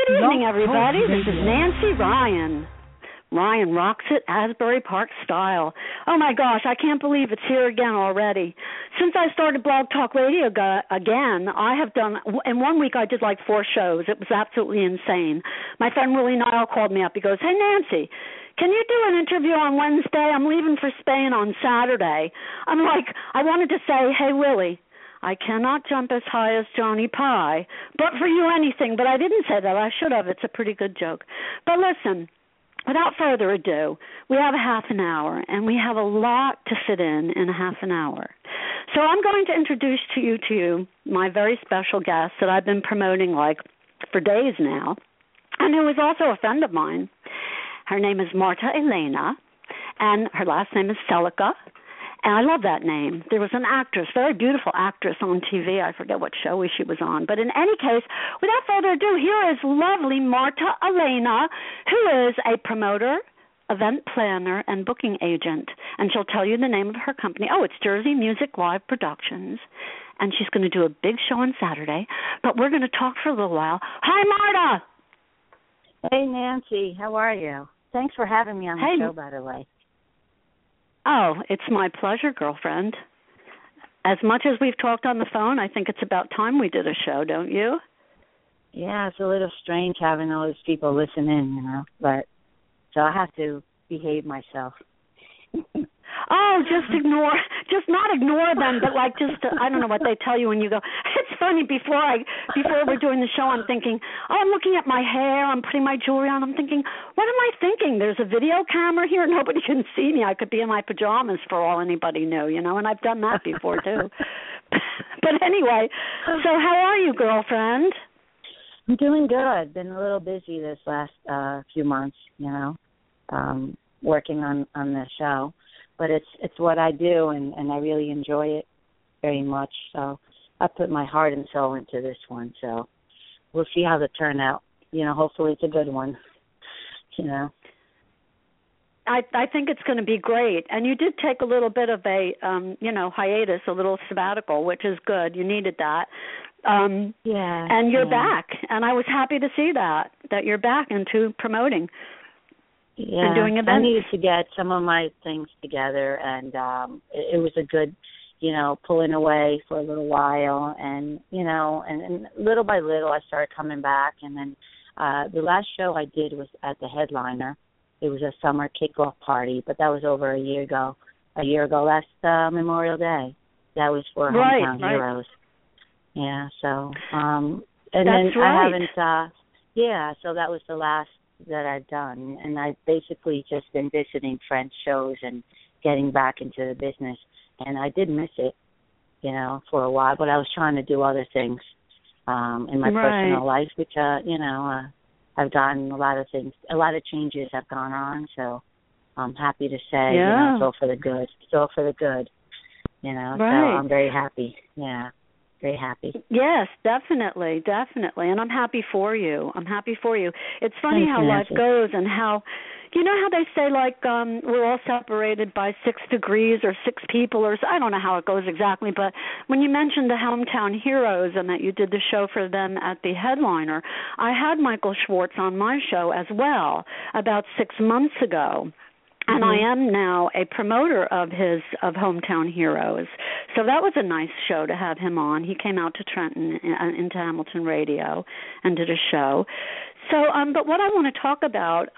Good evening, everybody. This is Nancy Ryan. Ryan rocks it, Asbury Park style. Oh my gosh, I can't believe it's here again already. Since I started Blog Talk Radio again, I have done, in 1 week I did like 4 shows. It was absolutely insane. My friend Willie Nile called me up. He goes, "Hey Nancy, can you do an interview on Wednesday? I'm leaving for Spain on Saturday." I'm like, I wanted to say, "Hey Willie, I cannot jump as high as Johnny Pie, but for you anything." But I didn't say that. I should have. It's a pretty good joke. But listen, without further ado, we have a half an hour, and we have a lot to fit in a half an hour. So I'm going to introduce to you my very special guest that I've been promoting like for days now, and who is also a friend of mine. Her name is Marta Elena, and her last name is Celica. And I love that name. There was an actress, very beautiful actress on TV. I forget what show she was on. But in any case, without further ado, here is lovely Marta Elena, who is a promoter, event planner, and booking agent. And she'll tell you the name of her company. Oh, it's Jersey Music Live Productions. And she's going to do a big show on Saturday. But we're going to talk for a little while. Hi, Marta. Hey, Nancy. How are you? Thanks for having me on the show, by the way. Oh, it's my pleasure, girlfriend. As much as we've talked on the phone, I think it's about time we did a show, don't you? Yeah, it's a little strange having all these people listen in, but so I have to behave myself. Oh, just not ignore them, but like I don't know what they tell you when you go. It's funny, before we're doing the show, I'm thinking, I'm looking at my hair, I'm putting my jewelry on, I'm thinking, what am I thinking? There's a video camera here, nobody can see me. I could be in my pajamas for all anybody knew, and I've done that before too. But anyway, so how are you, girlfriend? I'm doing good. Been a little busy this last few months, working on the show. But it's what I do, and I really enjoy it very much. So I put my heart and soul into this one. So we'll see how they turn out. Hopefully it's a good one. I think it's going to be great. And you did take a little bit of a, hiatus, a little sabbatical, which is good. You needed that. And you're back. And I was happy to see that you're back into promoting. Yeah, and doing events. I needed to get some of my things together, and it was a good, pulling away for a little while, and and little by little I started coming back, and then the last show I did was at the Headliner. It was a summer kickoff party, but that was over a year ago. Last Memorial Day. That was for Hometown Heroes. Yeah, so and that's then right. I haven't. So that was the last that I've done, and I've basically just been visiting friends' shows and getting back into the business, and I did miss it, for a while, but I was trying to do other things in my personal life, which, I've gotten a lot of changes have gone on, so I'm happy to say, it's all for the good. It's all for the good, so I'm very happy, very happy. Yes, definitely. And I'm happy for you. It's funny how life goes, and how, how they say, like, we're all separated by 6 degrees or 6 people, or I don't know how it goes exactly, but when you mentioned the Hometown Heroes and that you did the show for them at the Headliner, I had Michael Schwartz on my show as well about 6 months ago. And I am now a promoter of Hometown Heroes. So that was a nice show to have him on. He came out to Trenton, into Hamilton Radio, and did a show. So, but what I want to talk about,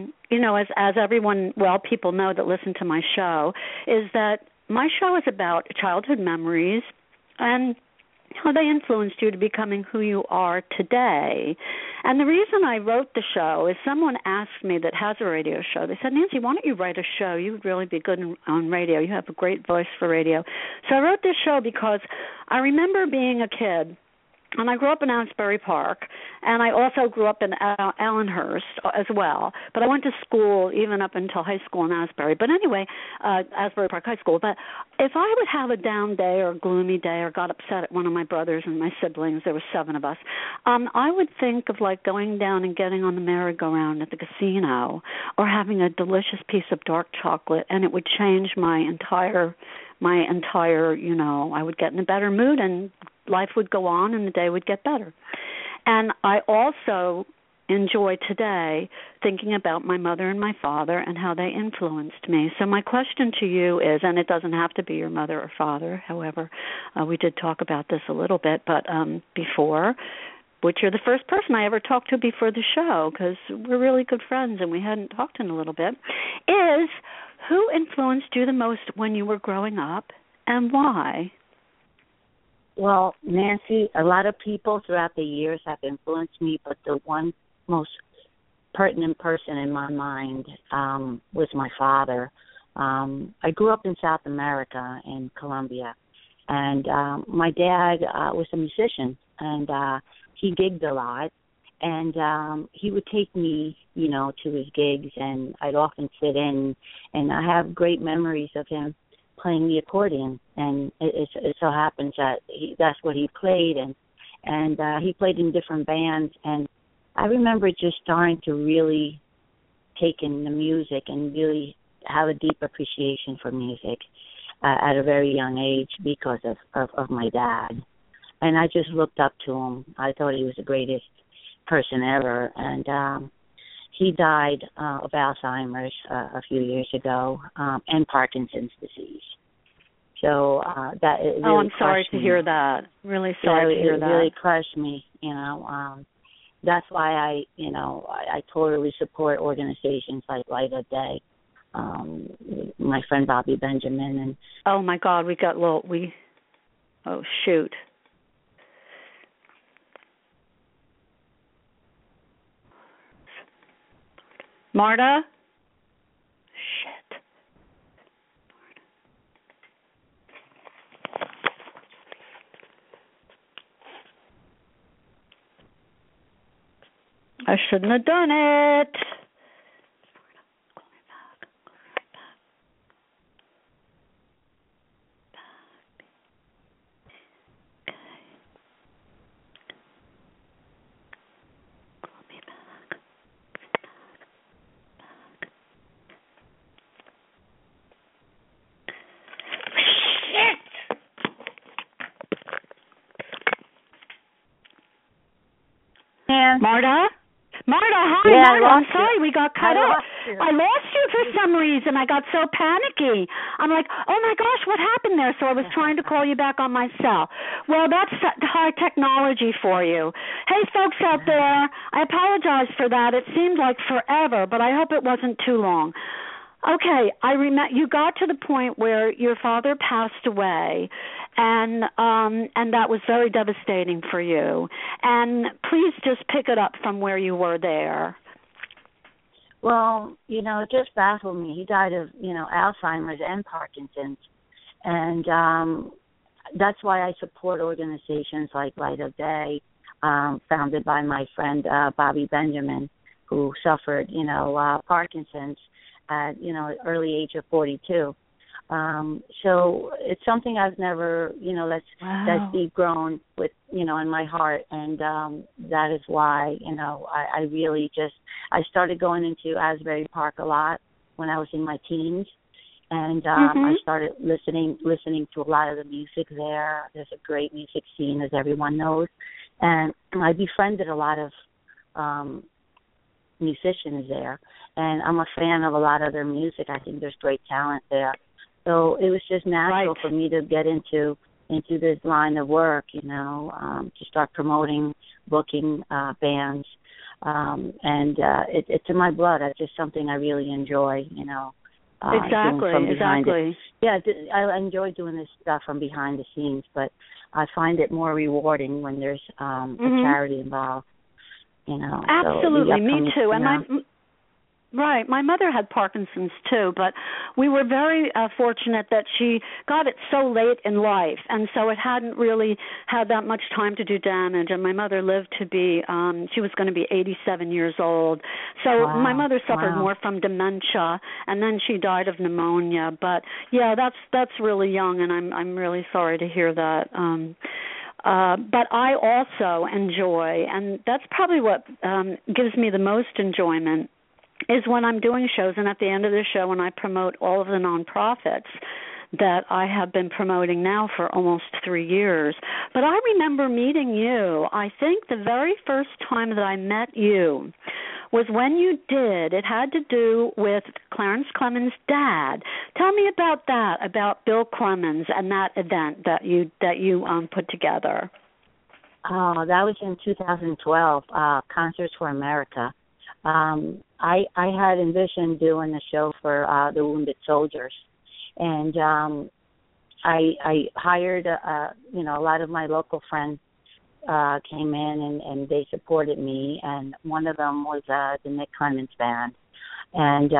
as everyone, people know that listen to my show, is that my show is about childhood memories and how they influenced you to becoming who you are today. And the reason I wrote the show is someone asked me that has a radio show. They said, "Nancy, why don't you write a show? You would really be good on radio. You have a great voice for radio." So I wrote this show because I remember being a kid, and I grew up in Asbury Park, and I also grew up in Allenhurst as well. But I went to school even up until high school in Asbury. But anyway, Asbury Park High School. But if I would have a down day or a gloomy day or got upset at one of my brothers and my siblings, there were 7 of us, I would think of like going down and getting on the merry-go-round at the casino or having a delicious piece of dark chocolate, and it would change my entire, I would get in a better mood, and life would go on and the day would get better. And I also enjoy today thinking about my mother and my father and how they influenced me. So my question to you is, and it doesn't have to be your mother or father, however, we did talk about this a little bit, but before, which you're the first person I ever talked to before the show, because we're really good friends and we hadn't talked in a little bit, is who influenced you the most when you were growing up and why? Well, Nancy, a lot of people throughout the years have influenced me, but the one most pertinent person in my mind was my father. I grew up in South America, in Colombia, and my dad was a musician, and he gigged a lot, and he would take me, to his gigs, and I'd often sit in, and I have great memories of him playing the accordion, and it so happens that that's what he played, and he played in different bands, and I remember just starting to really take in the music and really have a deep appreciation for music at a very young age because of my dad, and I just looked up to him. I thought he was the greatest person ever, and he died of Alzheimer's a few years ago and Parkinson's disease. So that it really I'm sorry to hear that. Really sorry to hear that. It really crushed me. That's why I totally support organizations like Light of Day. My friend Bobby Benjamin and. Oh my God, oh shoot. Marta? Shit. I shouldn't have done it. Marta? Hi, yeah, Marta, I'm sorry we got cut off. I lost you for some reason. I got so panicky. I'm like, oh my gosh, what happened there? So I was trying to call you back on my cell. Well, that's high technology for you. Hey, folks out there, I apologize for that. It seemed like forever, but I hope it wasn't too long. Okay, I remember you got to the point where your father passed away, and that was very devastating for you. And please just pick it up from where you were there. Well, it just baffled me. He died of, Alzheimer's and Parkinson's, and that's why I support organizations like Light of Day, founded by my friend Bobby Benjamin, who suffered, Parkinson's at early age of 42. So it's something I've never that's deep grown with in my heart, and that is why I really I started going into Asbury Park a lot when I was in my teens, and I started listening to a lot of the music there. There's a great music scene, as everyone knows, and I befriended a lot of musicians there, and I'm a fan of a lot of their music. I think there's great talent there, so it was just natural for me to get into this line of work, to start promoting, booking bands, and it's in my blood. It's just something I really enjoy, Exactly. Yeah, I enjoy doing this stuff from behind the scenes, but I find it more rewarding when there's a charity involved. Absolutely, so me too. And my mother had Parkinson's too, but we were very fortunate that she got it so late in life, and so it hadn't really had that much time to do damage. And my mother lived to be, she was going to be 87 years old. So my mother suffered more from dementia, and then she died of pneumonia. But yeah, that's really young, and I'm really sorry to hear that. But I also enjoy, and that's probably what gives me the most enjoyment, is when I'm doing shows, and at the end of the show when I promote all of the nonprofits that I have been promoting now for almost 3 years. But I remember meeting you, I think the very first time that I met you was when you did. It had to do with Clarence Clemens' dad. Tell me about that, about Bill Clemens and that event that you put together. Oh, that was in 2012, Concerts for America. I had envisioned doing a show for the wounded soldiers, and I hired a lot of my local friends came in and they supported me, and one of them was the Nick Clemens Band, and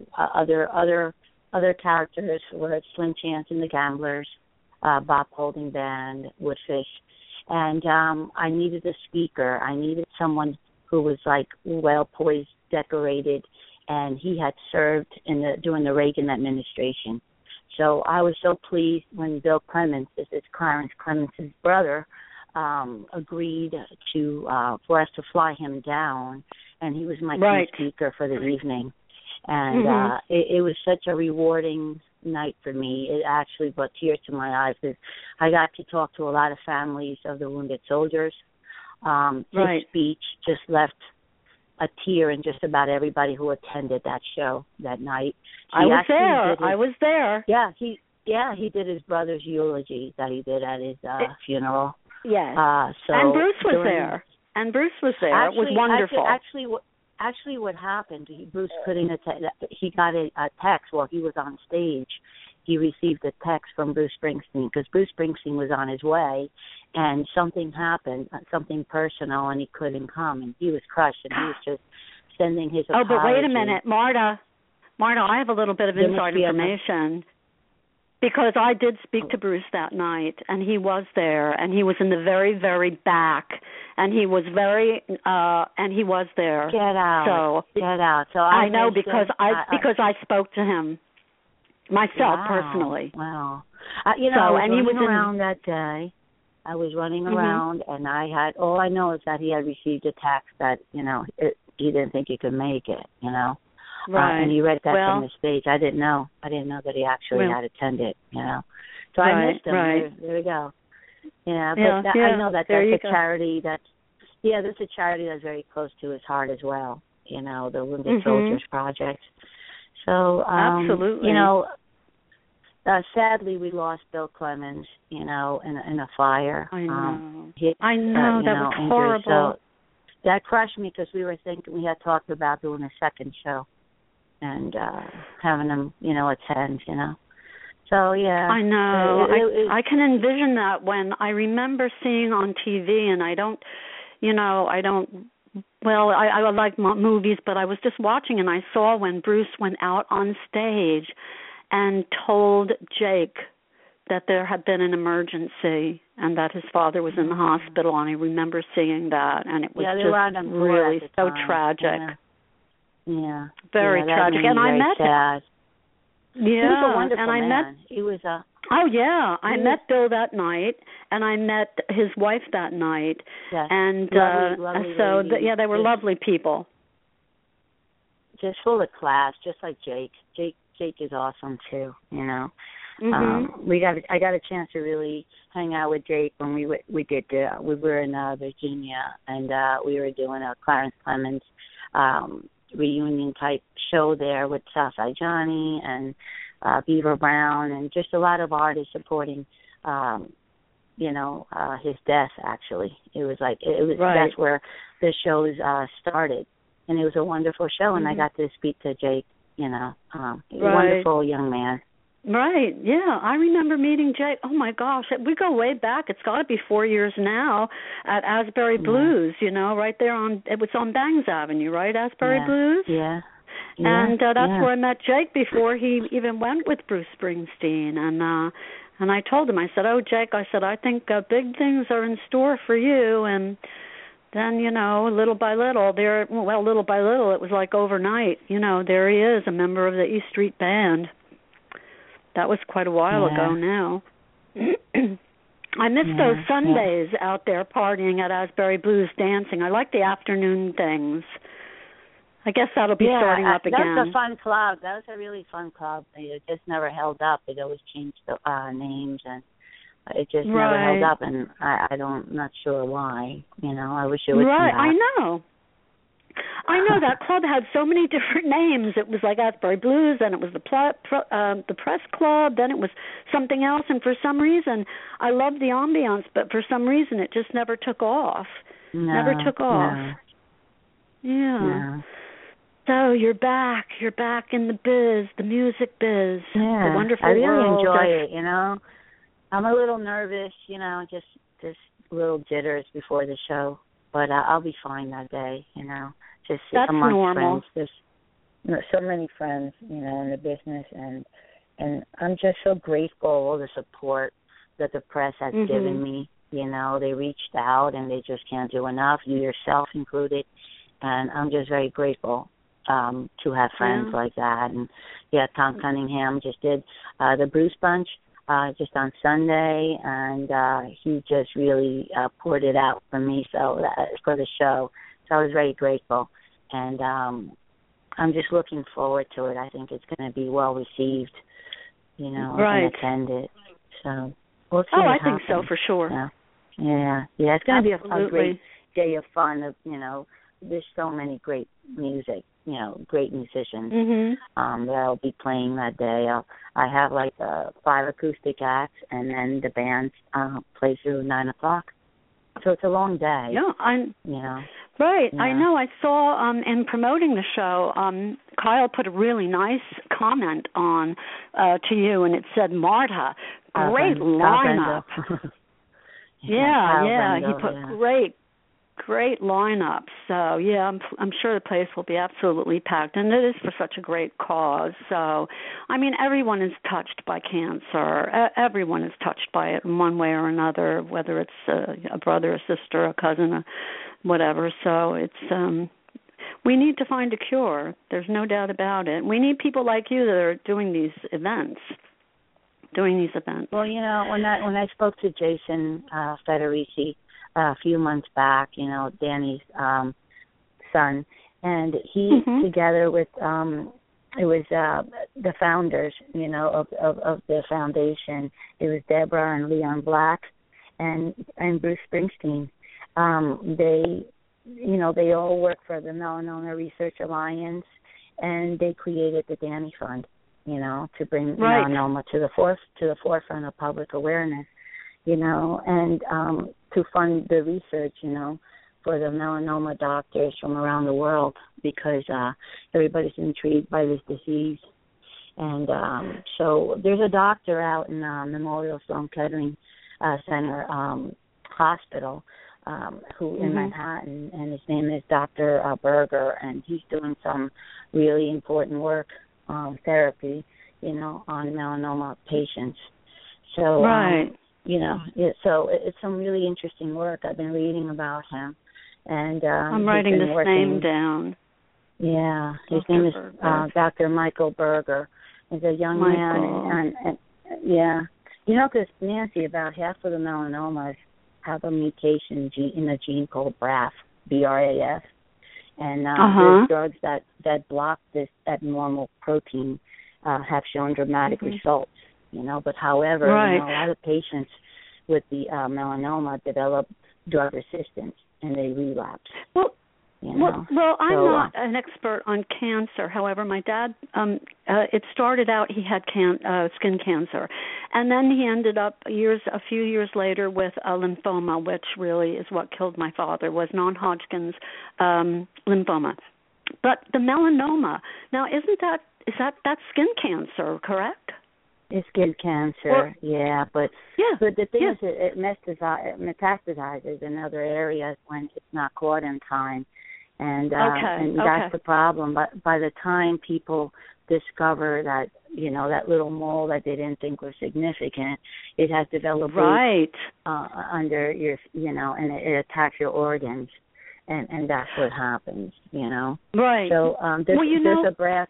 other characters were Slim Chance and the Gamblers, Bob Holding Band, Woodfish, and I needed a speaker. I needed someone who was like well poised, decorated, and he had served during the Reagan administration. So I was so pleased when Bill Clemens, this is Clarence Clemens' brother, agreed to for us to fly him down, and he was my key speaker for the evening. And it was such a rewarding night for me. It actually brought tears to my eyes because I got to talk to a lot of families of the wounded soldiers. His speech just left a tear in just about everybody who attended that show that night. I was there. Yeah, he did his brother's eulogy that he did at his funeral. Yes. So and Bruce was there. It was wonderful. Actually, what happened? Bruce couldn't attend. He got a text while he was on stage. He received a text from Bruce Springsteen because Bruce Springsteen was on his way, and something happened, something personal, and he couldn't come, and he was crushed, and he was just sending his apology. Oh, but wait a minute, Marta, I have a little bit of inside information. Because I did speak to Bruce that night, and he was there, and he was in the very, very back, and he was there. Get out! So get out! So I know because I spoke to him myself personally. Wow! I was running around that day. I was running around, and I had all I know is that he had received a text that he didn't think he could make it. Right. And he read that from the stage. I didn't know that he actually had attended, So I missed him. Right. There we go. Yeah, but I know that's a charity that's a charity that's very close to his heart as well, the Wounded Soldiers Project. So, absolutely. Sadly we lost Bill Clemens, in a fire. I know. That was horrible. So that crushed me because we had talked about doing a second show. And having them, attend, So, yeah. I know. I can envision that when I remember seeing on TV, and I like movies, but I was just watching, and I saw when Bruce went out on stage and told Jake that there had been an emergency and that his father was in the hospital, and I remember seeing that, and it was just really so tragic. Yeah, very tragic. And I met him. Yeah, he was a wonderful man. He was a. Oh yeah, I met Bill that night, and I met his wife that night, and lovely so they were lovely people. Just full of class, just like Jake. Jake is awesome too. I got a chance to really hang out with Jake when we were in Virginia, and we were doing a Clarence Clemens reunion type show there with Southside Johnny and Beaver Brown, and just a lot of artists supporting his death. Actually, that's where the shows started, and it was a wonderful show, and I got to speak to Jake, wonderful young man. Right, yeah. I remember meeting Jake. Oh, my gosh. We go way back. It's got to be 4 years now at Asbury Blues, right there it was on Bangs Avenue, right, Asbury Blues? Yeah. And that's where I met Jake before he even went with Bruce Springsteen. And I told him, I said, oh, Jake, I think big things are in store for you. And then, little by little, it was like overnight. There he is, a member of the East Street Band. That was quite a while ago now. I miss those Sundays out there partying at Asbury Blues dancing. I like the afternoon things. I guess that'll be starting up again. That was a fun club. That was a really fun club. It just never held up. It always changed the names, and it just never held up. And I'm not sure why. I wish it would come back. I know. that club had so many different names. It was like Asbury Blues, then it was the Press Club, then it was something else. And for some reason, I loved the ambiance, but for some reason, it just never took off. Never took off. Yeah. No. So you're back. You're back in the biz, the music biz, the wonderful I really world. enjoy it, I'm a little nervous, just little jitters before the show, but I'll be fine that day, Just That's amongst normal. friends. There's so many friends, in the business, and I'm just so grateful for the support that the press has given me. They reached out, and they just can't do enough, you yourself included, and I'm just very grateful to have friends like that. And Tom Cunningham just did the Bruce Bunch just on Sunday, and he just really poured it out for me for the show. So I was very grateful, and I'm just looking forward to it. I think it's going to be well received, and attended. So we'll see. Oh, I happens. think so for sure. Yeah. It's going to be a great day of fun. There's so many great music, great musicians that'll be playing that day. I have 5 acoustic acts, and then the band plays through 9 o'clock. So it's a long day. Yeah, Right. Yeah. I know. I saw in promoting the show, Kyle put a really nice comment on to you, and it said, Marta, great lineup. Yeah. He put great lineup. So, yeah, I'm sure the place will be absolutely packed, and it is for such a great cause. So, I mean, everyone is touched by cancer. Everyone is touched by it in one way or another, whether it's a brother, a sister, a cousin, whatever. So it's we need to find a cure. There's no doubt about it. We need people like you that are doing these events. Well, when I spoke to Jason Federici a few months back, Danny's son, and he together with it was the founders, of the foundation. It was Deborah and Leon Black and Bruce Springsteen. They all work for the Melanoma Research Alliance, and they created the Danny Fund, to bring melanoma to the forefront of public awareness, and to fund the research, for the melanoma doctors from around the world, because everybody's intrigued by this disease. And so there's a doctor out in Memorial Sloan Kettering Center Hospital who in Manhattan, and his name is Dr. Berger, and he's doing some really important work, therapy, on melanoma patients. So, so it's some really interesting work. I've been reading about him, and I'm writing this name down. Yeah, his name is Dr. Michael Berger. He's a young man, and because Nancy, about half of the melanomas have a mutation in a gene called BRAF, B-R-A-F, and there's drugs that block this abnormal protein have shown dramatic results, but however, a lot of patients with the melanoma develop drug resistance and they relapse. Well, I'm not an expert on cancer. However, my dad, it started out, he had skin cancer, and then he ended up a few years later with a lymphoma, which really is what killed my father, was non-Hodgkin's lymphoma. But the melanoma, now is that skin cancer, correct? It's skin cancer, but the thing is, it metastasizes in other areas when it's not caught in time, and that's the problem. But by the time people discover that, that little mole that they didn't think was significant, it has developed under your, and it attacks your organs. And that's what happens, Right. So there's a BRAF,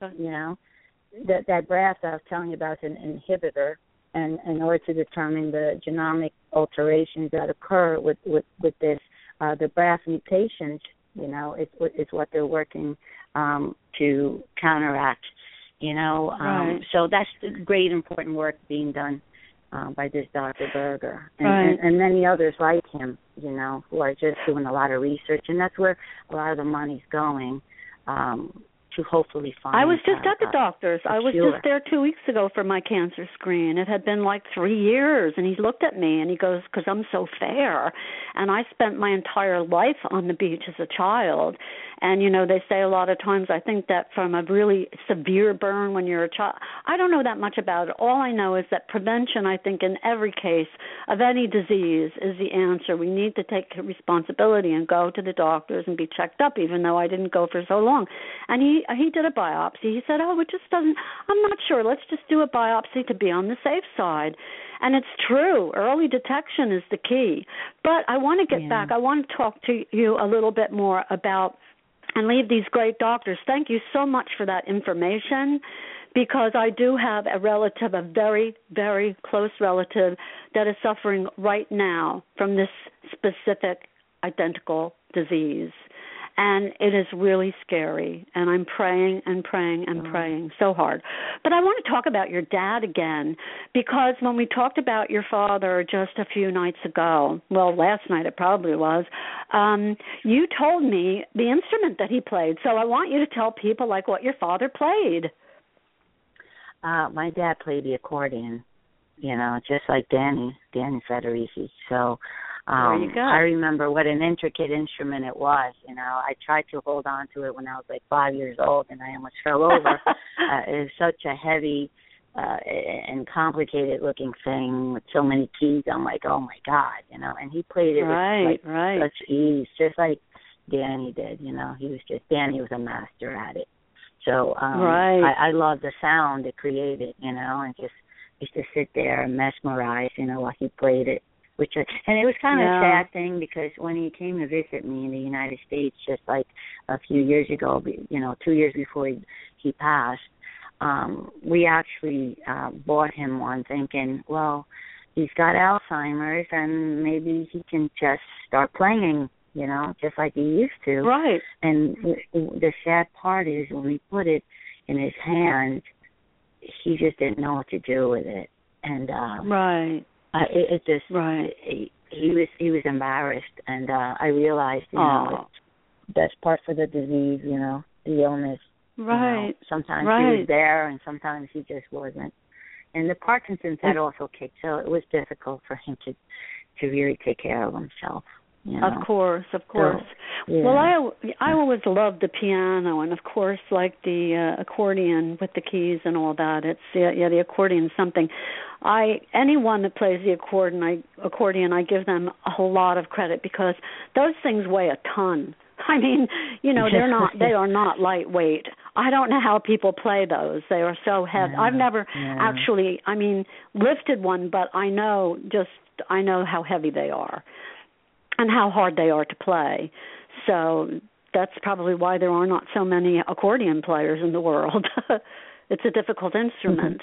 that BRAF that I was telling you about is an inhibitor, and in order to determine the genomic alterations that occur with this, the BRAF mutations, it's what they're working to counteract, So that's the great important work being done by this Dr. Berger, Right. and many others like him, you know, who are just doing a lot of research, and that's where a lot of the money's going, to hopefully find. I was just at the doctor's. I was cure. just there 2 weeks ago for my cancer screen. It had been like 3 years, and he looked at me and he goes, "Because I'm so fair, and I spent my entire life on the beach as a child." And you know, they say a lot of times, I think that from a really severe burn when you're a child, I don't know that much about it. All I know is that prevention, I think, in every case of any disease is the answer. We need to take responsibility and go to the doctors and be checked up, even though I didn't go for so long. And he did a biopsy. He said, "Oh, it just doesn't, I'm not sure. Let's just do a biopsy to be on the safe side." And it's true. Early detection is the key. But I want to get back. I want to talk to you a little bit more about and leave these great doctors. Thank you so much for that information, because I do have a relative, a very, very close relative, that is suffering right now from this specific identical disease. And it is really scary, and I'm praying and praying and praying so hard. But I want to talk about your dad again, because when we talked about your father just a few nights ago, well, last night it probably was, you told me the instrument that he played. So I want you to tell people like what your father played. My dad played the accordion, you know, just like Danny Federici. So there you go. I remember what an intricate instrument it was. You know, I tried to hold on to it when I was like 5 years old, and I almost fell over. It was such a heavy and complicated-looking thing with so many keys. I'm like, oh my God, you know. And he played it with such ease, just like Danny did. You know, Danny was a master at it. So I love the sound it created, you know, and just used to sit there and mesmerize, you know, while he played it. And it was kind of a sad thing, because when he came to visit me in the United States just like a few years ago, you know, 2 years before he passed, we actually bought him one thinking, well, he's got Alzheimer's and maybe he can just start playing, you know, just like he used to. Right. And the sad part is when we put it in his hand, he just didn't know what to do with it. And he was embarrassed, and I realized, you know, that's part for the disease, you know, the illness. Right. You know, sometimes he was there, and sometimes he just wasn't. And the Parkinson's had also kicked, so it was difficult for him to really take care of himself. You know? Of course. So, well, I always loved the piano, and of course, like the accordion with the keys and all that. It's the accordion is something. Anyone that plays the accordion, I give them a whole lot of credit, because those things weigh a ton. I mean, you know, they are not lightweight. I don't know how people play those. They are so heavy. I've never actually, lifted one, but I know how heavy they are and how hard they are to play. So that's probably why there are not so many accordion players in the world. It's a difficult instrument.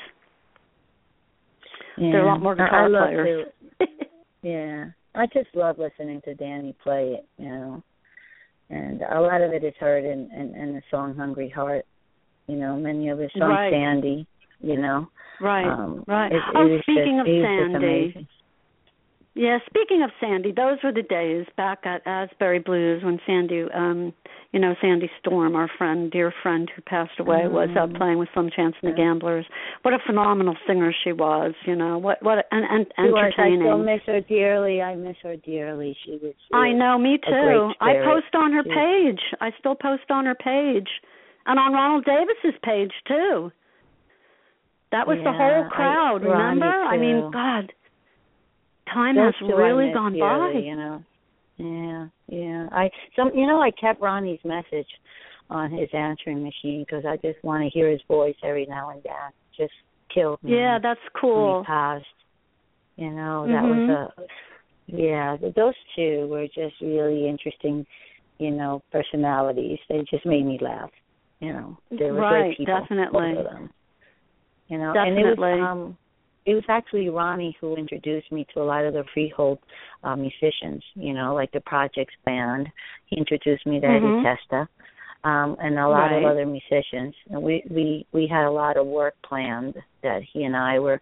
There are a lot more guitar players. I just love listening to Danny play it, you know. And a lot of it is heard in the song Hungry Heart. You know, many of his songs, Sandy, you know. Speaking of Sandy. Yeah, speaking of Sandy, those were the days back at Asbury Blues when Sandy, Sandy Storm, our dear friend who passed away, was out playing with Slim Chance and the Gamblers. What a phenomenal singer she was, you know. What and entertaining. I still miss her dearly. I miss her dearly. She was. I know, me too. I post on her page. I still post on her page, and on Ronald Davis's page too. That was the whole crowd. Remember? I mean, God. Time has really gone by. You know. I kept Ronnie's message on his answering machine because I just want to hear his voice every now and then. Just killed me. Yeah, that's cool. When he passed. You know, that was those two were just really interesting, you know, personalities. They just made me laugh. You know, they were great people. Definitely. Both of them. You know, definitely. And it was actually Ronnie who introduced me to a lot of the Freehold musicians, you know, like the Projects Band. He introduced me to Eddie Testa and a lot of other musicians. And we had a lot of work planned that he and I were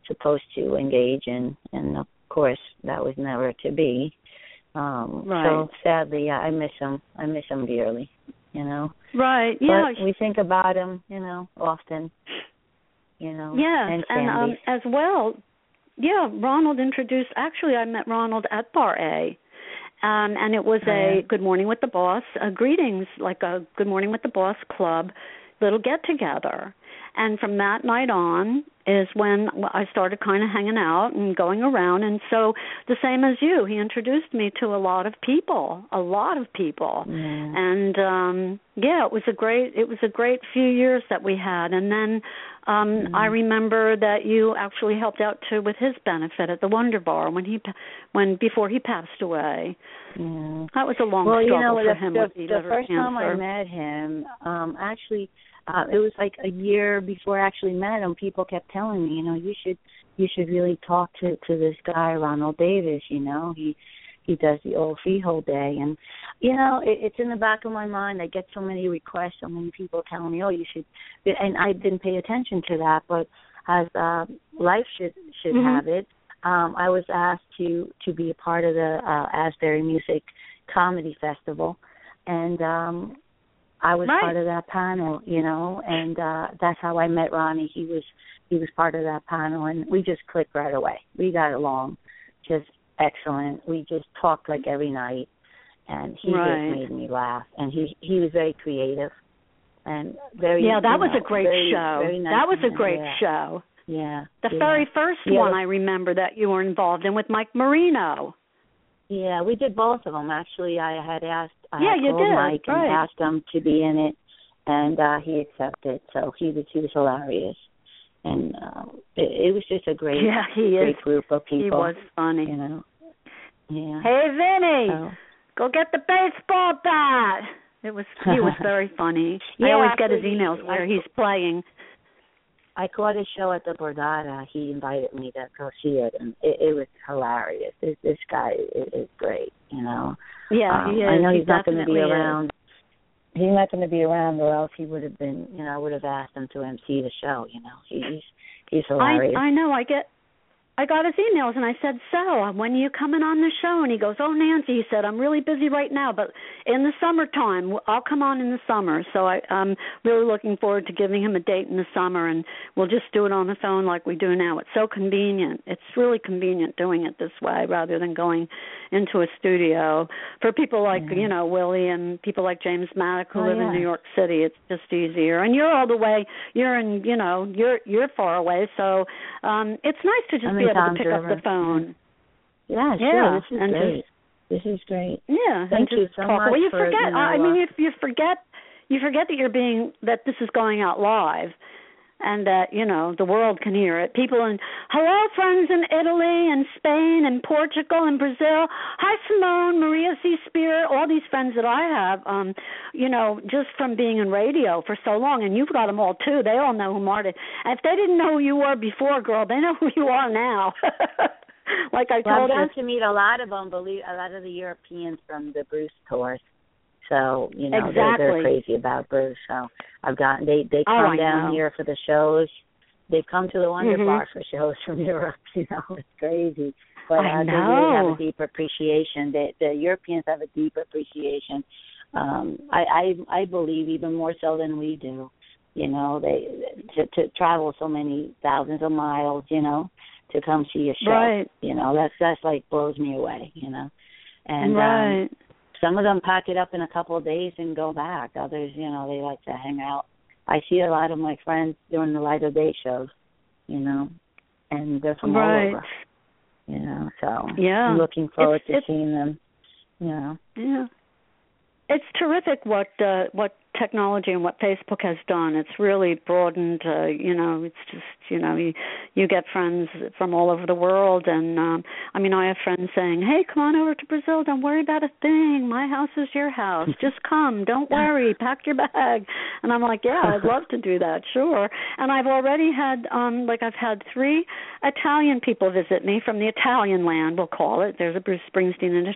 supposed to engage in, and of course that was never to be. Right. So sadly, I miss him. I miss him dearly. Right. Yeah. But we think about him, often. Yes, and Sandy. as well. Yeah, Ronald introduced. Actually, I met Ronald at Bar A. And it was a Good Morning with the Boss, greetings, like a Good Morning with the Boss club, little get-together. And from that night on is when I started kind of hanging out and going around. And so the same as you, he introduced me to a lot of people. And it was a great few years that we had. And then I remember that you actually helped out too with his benefit at the Wonder Bar before he passed away. Yeah. That was a long struggle for him with the first cancer. time I met him, actually, it was like a year before I actually met him. People kept telling me, you should really talk to this guy, Ronald Davis. He does the old Freehold Day, and it's in the back of my mind. I get so many requests, so many people telling me, you should, and I didn't pay attention to that. But as life should have it, I was asked to be a part of the Asbury Music Comedy Festival, and I was part of that panel, and that's how I met Ronnie. He was part of that panel, and we just clicked right away. We got along just excellent. We just talked like every night, and he just made me laugh. And he was very creative and very that was a great show. Very nice, that was a great show. Yeah. The very first one I remember that you were involved in with Mike Marino. Yeah, we did both of them. Actually, I had you called did. Mike and asked him to be in it, and he accepted. So he was hilarious. And it was just a great group of people. He was funny. Yeah. Hey, Vinny, go get the baseball bat. He was very funny. I always get his emails where he's playing. I caught his show at the Borgata. He invited me to go see it, and it was hilarious. This guy is great, Yeah, he is. I know he's not going to be around. He's not going to be around, or else he would have been. I would have asked him to MC the show. He's hilarious. I know. I got his emails, and I said, so, when are you coming on the show? And he goes, Nancy, he said, I'm really busy right now, but in the summertime, I'll come on in the summer. So I'm really looking forward to giving him a date in the summer, and we'll just do it on the phone like we do now. It's so convenient. It's really convenient doing it this way rather than going into a studio. For people like, Willie and people like James Maddock who live in New York City, it's just easier. And you're all the way, you're far away, so it's nice to just be able to pick up the phone. Yeah, sure. This is great. This is great. Yeah. Thank you so much. Well, you forget. If you forget that this is going out live, and that the world can hear it. People hello, friends in Italy and Spain and Portugal and Brazil. Hi, Simone, Maria C. Spear, all these friends that I have. Just from being in radio for so long, and you've got them all too. They all know who Marta. And if they didn't know who you were before, girl, they know who you are now. Like I told you. I've gotten to meet a lot of them. A lot of the Europeans from the Bruce tours. So, they're crazy about Bruce. So I've gotten, they come down here for the shows. They've come to the Wonder Bar for shows from Europe. It's crazy. But they really have a deep appreciation. The Europeans have a deep appreciation. I believe even more so than we do. They to travel so many thousands of miles, to come see a show. Right. That's like blows me away, And some of them pack it up in a couple of days and go back. Others, they like to hang out. I see a lot of my friends during the light of day shows, and they're from all over. So I'm looking forward to seeing them. Yeah. It's terrific what technology and what Facebook has done. It's really broadened, it's just, you get friends from all over the world. And, I have friends saying, hey, come on over to Brazil. Don't worry about a thing. My house is your house. Just come. Don't worry. Pack your bag. And I'm like, yeah, I'd love to do that. Sure. And I've already had, I've had 3 Italian people visit me from the Italian land, we'll call it. There's a Bruce Springsteen in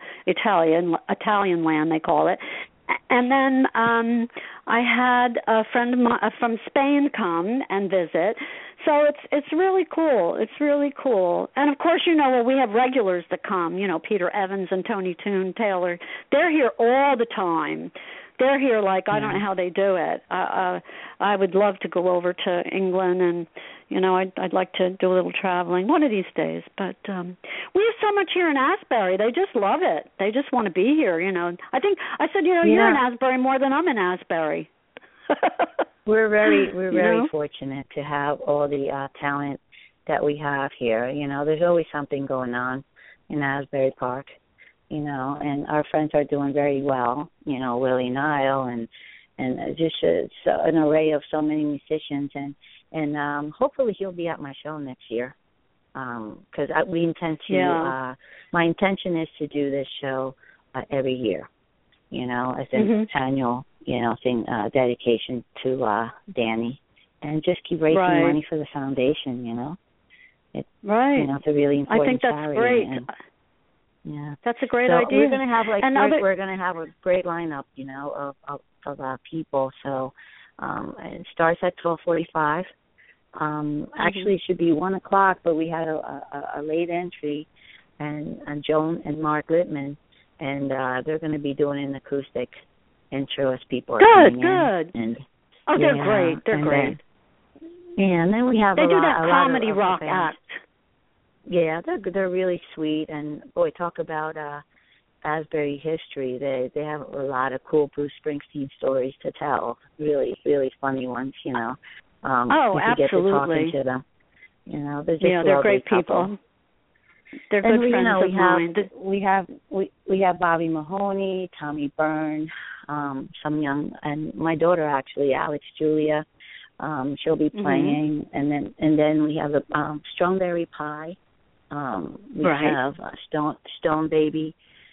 Italian land, they call it. And then I had a friend of mine from Spain come and visit. So it's really cool. It's really cool. And of course, well, we have regulars that come, Peter Evans and Tony Toon Taylor. They're here all the time. They're here like I don't know how they do it. I would love to go over to England and I'd like to do a little traveling one of these days. But we have so much here in Asbury. They just love it. They just want to be here, I think I said, you're in Asbury more than I'm in Asbury. We're very fortunate to have all the talent that we have here. There's always something going on in Asbury Park. And our friends are doing very well, Willie Nile and just an array of so many musicians. And hopefully he'll be at my show next year because we intend to, my intention is to do this show every year, as an annual, thing, dedication to Danny and just keep raising money for the foundation, It's a really important I think that's charity. Great. Yeah, that's a great idea. We're gonna have we're gonna have a great lineup, of people. So it starts at 12:45. Actually, it should be 1:00, but we had a late entry, and Joan and Mark Littman, and they're going to be doing an acoustic intro as people are coming in. And, they're great. They're great. And then we have they do that comedy rock act. Yeah, they're really sweet, and boy, talk about Asbury history. They have a lot of cool Bruce Springsteen stories to tell. Really, really funny ones, Oh, if you absolutely. get to talking to them. They're just they're great couple. people. They're good friends of mine. We have Bobby Mahoney, Tommy Byrne, some young, and my daughter actually, Alex Julia. She'll be playing, and then we have the Strawberry Pie. We have Stone Baby.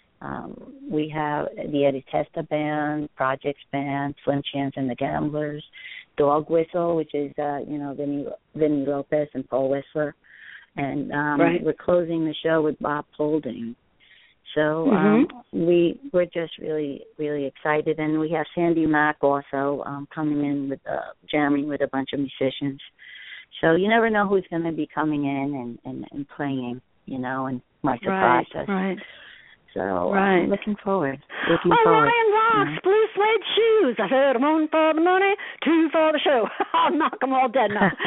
We have the Eddie Testa Band, Projects Band, Slim Chance and the Gamblers, Dog Whistle, which is Vinny Lopez and Paul Whistler, and we're closing the show with Bob Holding. So we're just really, really excited, and we have Sandy Mack also coming in with jamming with a bunch of musicians. So you never know who's going to be coming in and playing, and might surprise us. Right. So I'm looking forward. Ryan Ross, Blue Suede Shoes. I said, 1 for the money, 2 for the show. I'll knock them all dead now.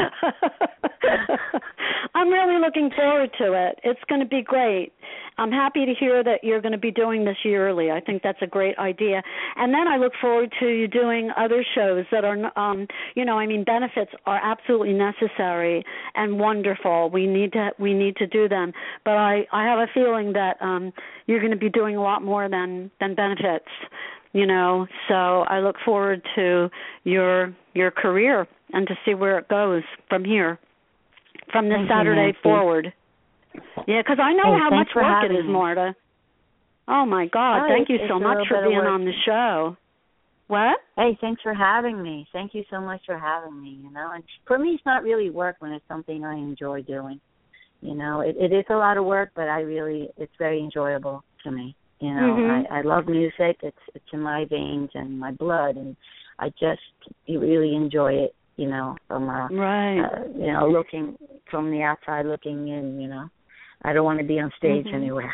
I'm really looking forward to it. It's going to be great. I'm happy to hear that you're going to be doing this yearly. I think that's a great idea. And then I look forward to you doing other shows that are, benefits are absolutely necessary and wonderful. We need to do them. But I have a feeling that you're going to be doing a lot more than benefits. So I look forward to your career and to see where it goes from here, from this Saturday forward. Yeah, because I know how much work it is, Marta. Oh, my God. Thank you so much for being on the show. What? Hey, thanks for having me. Thank you so much for having me, And for me, it's not really work when it's something I enjoy doing. It is a lot of work, but it's very enjoyable to me. I love music. It's in my veins and my blood, and I just really enjoy it, from looking from the outside looking in, I don't want to be on stage anywhere.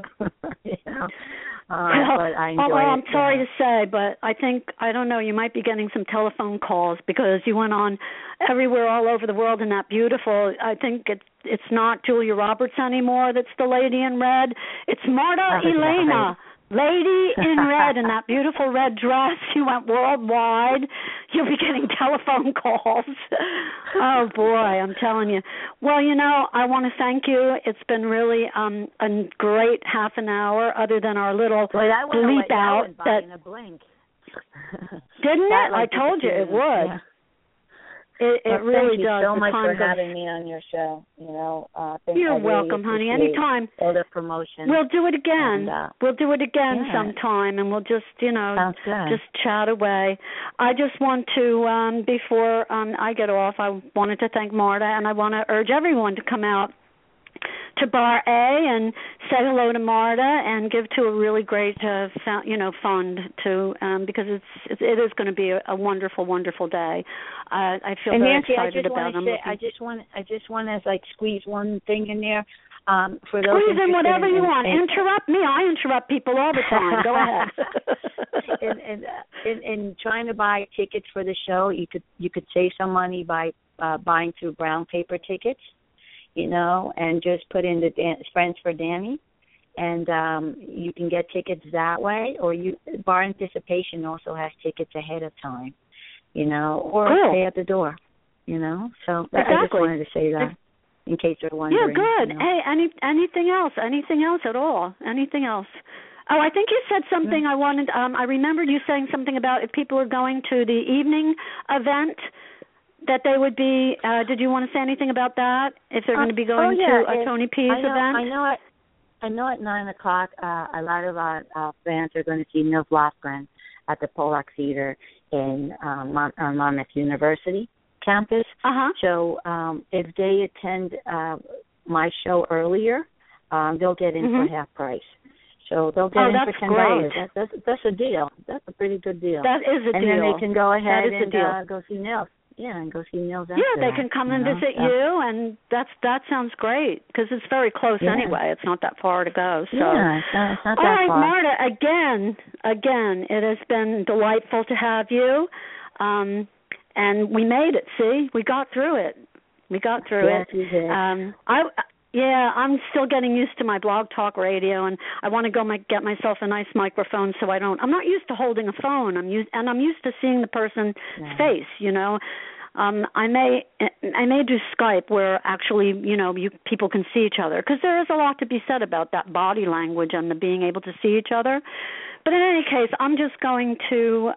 But I enjoy it. I'm sorry to say, but I don't know, you might be getting some telephone calls because you went on everywhere all over the world in that beautiful, I think it's not Julia Roberts anymore that's the lady in red. It's Marta Elena. Lady in red in that beautiful red dress. You went worldwide. You'll be getting telephone calls. Oh, boy, I'm telling you. Well, I want to thank you. It's been really a great half an hour, other than our little bleep out. That went by in a blink. Didn't it? I told you it would. Yeah. It really does. Thank you so much for having me on your show. You're welcome, honey. Anytime. All the promotion. We'll do it again. We'll do it again sometime, and we'll just, just chat away. I just want to, before I get off, I wanted to thank Marta, and I want to urge everyone to come out to Bar A and say hello to Marta and give to a really great fund to because it is going to be a wonderful, wonderful day. I feel very Nancy, excited about it. I just want to like squeeze one thing in there. For those squeeze in whatever you want. Interrupt me. I interrupt people all the time. Go ahead. In trying to buy tickets for the show, you could save some money by buying through brown paper tickets, and just put in the Friends for Danny, and you can get tickets that way. Or Bar Anticipation also has tickets ahead of time, or pay at the door, So exactly. I just wanted to say that. In case you're wondering. Yeah, good. Hey, anything else? Anything else at all? Anything else? Oh, I think you said something. I wanted. I remembered you saying something about if people are going to the evening event, that they would be. Did you want to say anything about that? If they're going to be going to a Tony P's event? I know. At 9:00, a lot of our fans are going to see Nils Lofgren at the Pollock Theater in Monmouth University campus. So if they attend my show earlier, they'll get in for half price. So they'll get in for $10. That's a deal. That's a pretty good deal. That is a deal. And then they can go ahead and go see Nils. Yeah, and go see Nils after they can come and visit you, and that sounds great because it's very close anyway. It's not that far to go. So. Yeah, it's not that far. All right, far. Marta, again, it has been delightful to have you. And we made it. See, we got through it. Yes, you did. I'm still getting used to my Blog Talk Radio, and I want to go get myself a nice microphone so I'm not used to holding a phone. I'm used to seeing the person's face. I may do Skype where actually people can see each other because there is a lot to be said about that body language and the being able to see each other. But in any case, I'm just going to.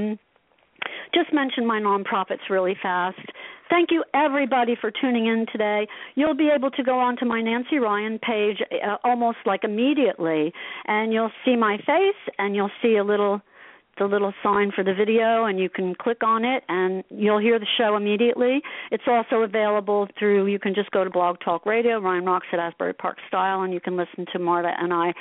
Just mention my nonprofits really fast. Thank you, everybody, for tuning in today. You'll be able to go onto my Nancy Ryan page almost like immediately, and you'll see my face, and you'll see the little sign for the video, and you can click on it, and you'll hear the show immediately. It's also available you can just go to Blog Talk Radio, Ryan Rocks at Asbury Park Style, and you can listen to Marta and I,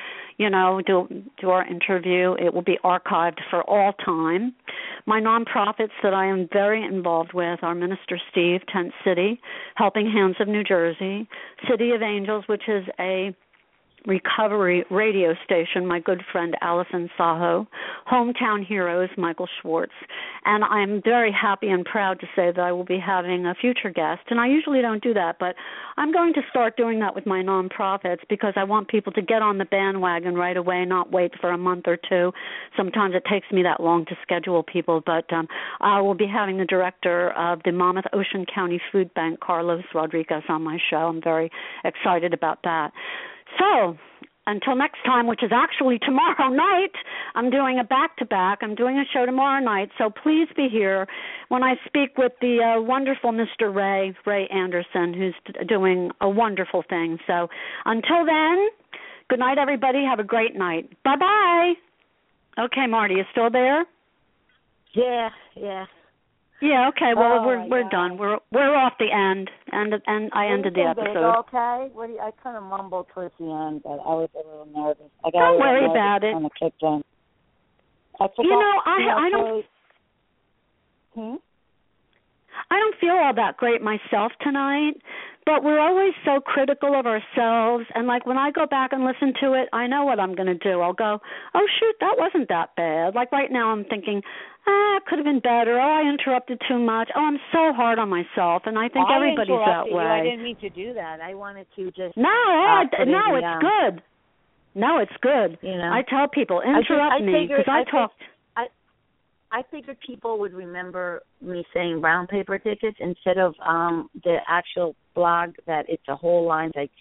do our interview. It will be archived for all time. My nonprofits that I am very involved with are Minister Steve, Tent City, Helping Hands of New Jersey, City of Angels, which is a recovery radio station, my good friend Allison Saho, Hometown Heroes, Michael Schwartz, and I'm very happy and proud to say that I will be having a future guest, and I usually don't do that, but I'm going to start doing that with my nonprofits because I want people to get on the bandwagon right away, not wait for a month or two. Sometimes it takes me that long to schedule people, but I will be having the director of the Monmouth Ocean County Food Bank, Carlos Rodriguez, on my show. I'm very excited about that. So, until next time, which is actually tomorrow night, I'm doing a back-to-back. I'm doing a show tomorrow night, so please be here when I speak with the wonderful Mr. Ray Anderson, who's doing a wonderful thing. So, until then, good night, everybody. Have a great night. Bye-bye. Okay, Marty, you still there? Yeah. Yeah, okay. Well, we're done. We're off the end, and I ended the episode. Okay. I kind of mumbled towards the end, but I was a little nervous. Don't worry about it. Kind of kicked in. I don't. I don't feel all that great myself tonight, but we're always so critical of ourselves. And like when I go back and listen to it, I know what I'm going to do. I'll go, oh shoot, that wasn't that bad. Like right now, I'm thinking, it could have been better. Oh, I interrupted too much. Oh, I'm so hard on myself, and I think everybody's that way. I didn't mean to do that. I wanted to just it's good. No, it's good. I tell people interrupt me because I talk. I figured people would remember me saying brown paper tickets instead of the actual blog that it's a whole line like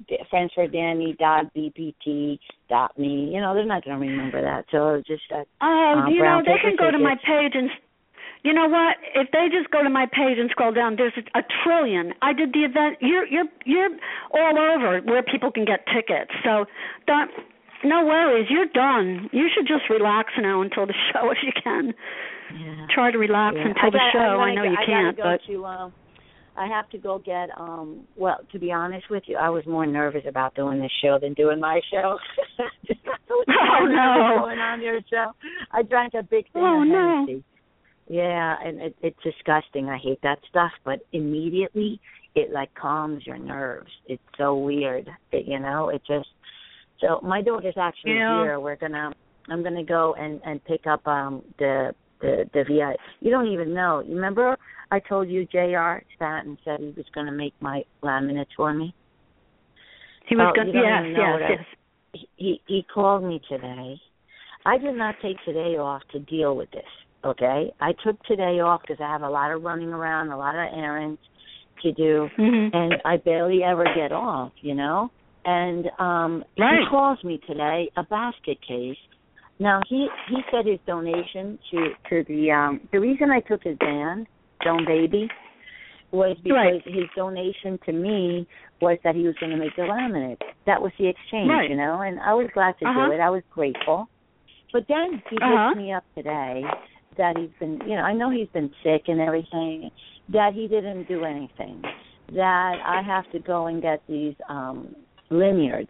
friendsfordanny.bpt.me. They're not going to remember that. So just they can go to my page and you know what? If they just go to my page and scroll down, there's a trillion. I did the event. You're all over where people can get tickets. So don't. No worries, you're done. You should just relax now until the show if you can. Yeah. Try to relax until the show. I know you can't, but I have to go get well, to be honest with you, I was more nervous about doing this show than doing my show. Oh no. Going on your show. I drank a big thing of Hennessy. Yeah, and it's disgusting. I hate that stuff, but immediately it like calms your nerves. It's so weird. It just so my daughter's actually here. I'm gonna go and pick up the VI. You don't even know. You remember I told you JR sat and said he was going to make my laminates for me? He was going to, yes. He called me today. I did not take today off to deal with this, okay? I took today off because I have a lot of running around, a lot of errands to do, and I barely ever get off, And he calls me today, a basket case. Now, he said his donation to the reason I took his band, Stone Baby, was because his donation to me was that he was going to make the laminate. That was the exchange, and I was glad to do it. I was grateful. But then he hits me up today that he's been, I know he's been sick and everything, that he didn't do anything, that I have to go and get these lanyards,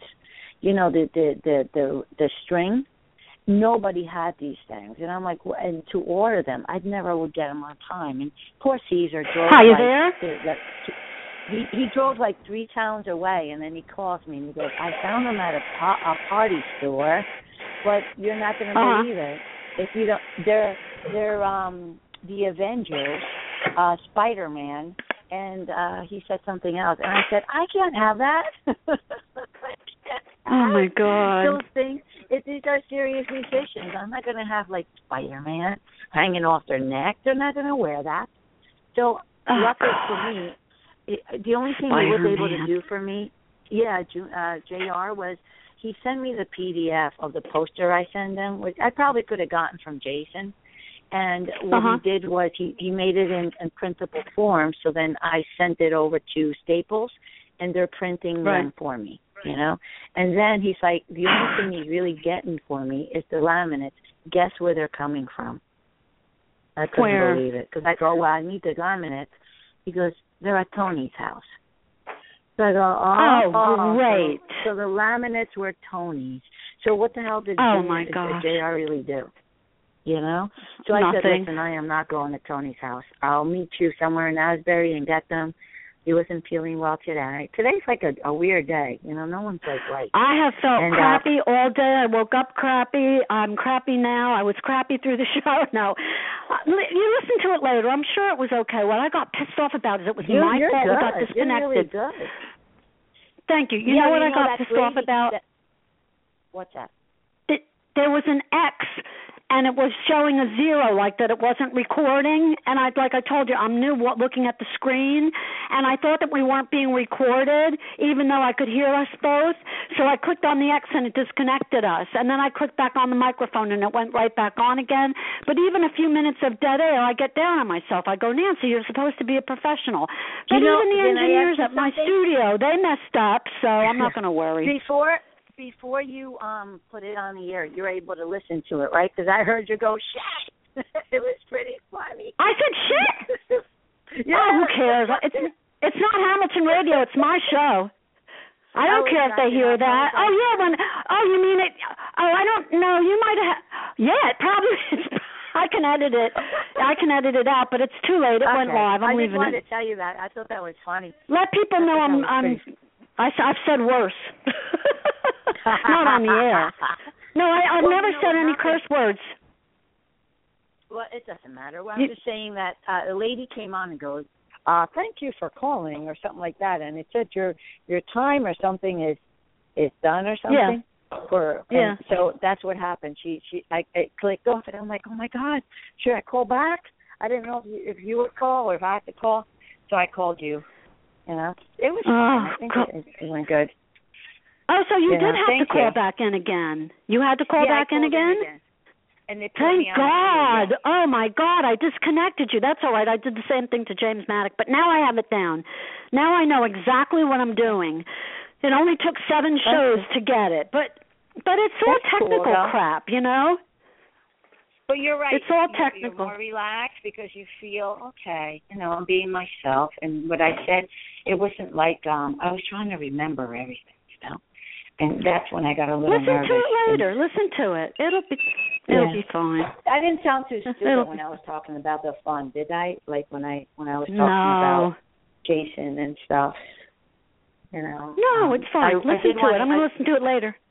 the string. Nobody had these things, and I'm like, and to order them, I never would get them on time. And poor Caesar drove. Are you there? He drove like 3 towns away, and then he calls me and he goes, "I found them at a party store, but you're not going to believe it. If you don't, they're the Avengers, Spider-Man." And he said something else, and I said, "I can't have that." Oh my God! Those things. These are serious musicians. I'm not going to have like Spider-Man hanging off their neck. They're not going to wear that. So luckily for me, the only thing he was able to do for me, JR, was he sent me the PDF of the poster I sent him, which I probably could have gotten from Jason. And what he did was he made it in printable form, so then I sent it over to Staples, and they're printing them for me, And then he's like, the only thing he's really getting for me is the laminates. Guess where they're coming from? I couldn't believe it. Because I go, well, I need the laminates. He goes, they're at Tony's house. So I go, great. So the laminates were Tony's. So what the hell did JR really do? So I said, listen, I am not going to Tony's house. I'll meet you somewhere in Asbury and get them. He wasn't feeling well today. Today's like a weird day. No one's like right. I have felt crappy all day. I woke up crappy. I'm crappy now. I was crappy through the show. No. You listen to it later. I'm sure it was okay. What I got pissed off about is it was my fault. We got disconnected. You're really good. Thank you. You know what I got pissed off about? What's that? There was an X, and it was showing a 0, like that it wasn't recording. And like I told you, I'm new looking at the screen, and I thought that we weren't being recorded, even though I could hear us both. So I clicked on the X, and it disconnected us. And then I clicked back on the microphone, and it went right back on again. But even a few minutes of dead air, I get down on myself. I go, Nancy, you're supposed to be a professional. But even the engineers at my studio, they messed up, so I'm not going to worry. Before you put it on the air, you're able to listen to it, right? Because I heard you go, shit. It was pretty funny. I said shit? Yeah. Oh, who cares? It's not Hamilton Radio. It's my show. I don't care if they hear that. Oh, yeah. You mean it? Oh, I don't know. You might have. Yeah, it probably is. I can edit it. I can edit it out, but it's too late. It went live. I'm leaving it. I just wanted to tell you that. I thought that was funny. Let people know I've said worse. Not on the air. No, I've never said any curse words. Well, it doesn't matter. Well, I'm just saying that a lady came on and goes, thank you for calling or something like that. And it said your time or something is done or something. Yeah. So that's what happened. I clicked off it. I'm like, oh, my God, should I call back? I didn't know if you would call or if I had to call. So I called you. It was fun. I think it went good. Oh, so you did have to call back in again. You had to call back in again? And thank God. Oh, my God, I disconnected you. That's all right. I did the same thing to James Maddock, but now I have it down. Now I know exactly what I'm doing. It only took 7 shows to get it, but it's all technical crap, But But you're right. It's all technical. You're more relaxed because you feel, okay, I'm being myself. And what I said, it wasn't like I was trying to remember everything, And that's when I got a little nervous. Listen to it later. Listen to it. It'll be fine. I didn't sound too stupid when I was talking about the fun, did I? Like when I was talking about Jason and stuff. No, it's fine. Listen to it. I'm going to listen to it later.